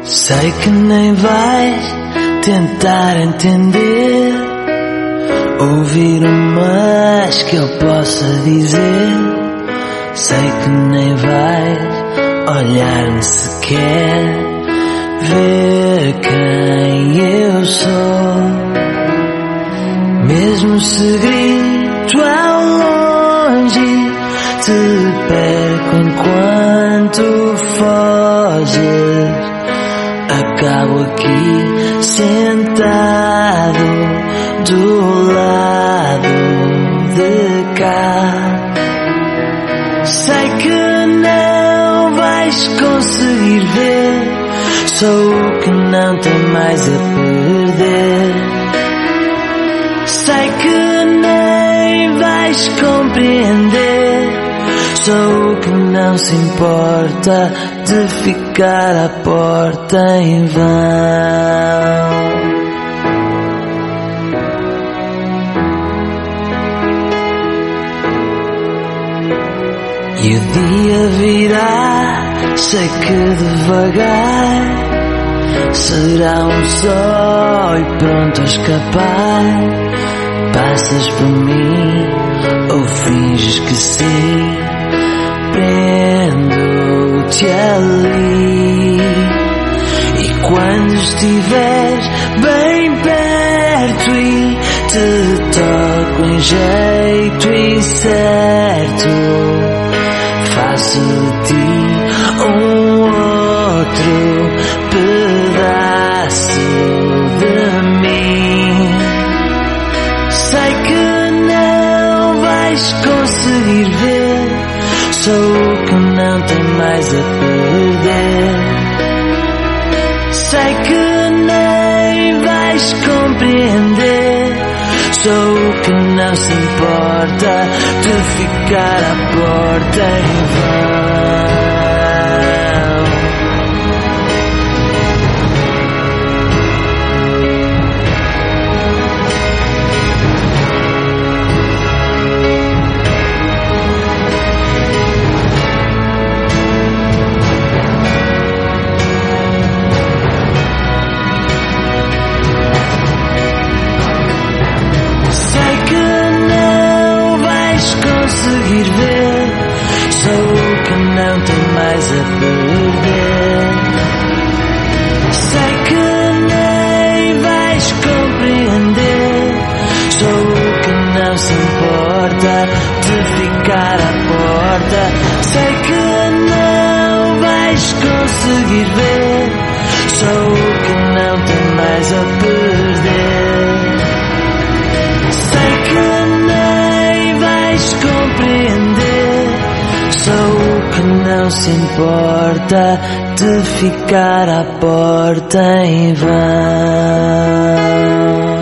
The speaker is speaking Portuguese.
Sei que nem vais tentar entender, ouvir o mais que eu possa dizer. Sei que nem vais olhar-me sequer, ver quem eu sou. Mesmo se grito ao longe, te perco enquanto foges. Acabo aqui sentado do lado de cá. Sei que não vais conseguir ver, sou o que não tem mais a perder. Sei que nem vais compreender, sou o que não se importa de ficar à porta em vão. E o dia virá, sei que devagar, será um só e pronto a escapar. Passas por mim ou finges que sim, prendo-te ali. E quando estiveres bem perto e te toco em jeito incerto, faço de ti outro pedaço de mim. Sei que não vais conseguir ver, sou o que não tem mais a perder. Sei que nem vais compreender, sou o que não se importa de ficar à porta em vão. Conseguir ver, sou o que não tem mais a perder. Sei que nem vais compreender, sou o que não se importa de ficar à porta. Sei que não vais conseguir ver, sou o que não tem mais a perder. Sei que nem vais compreender, sou o que não se importa de ficar à porta em vão.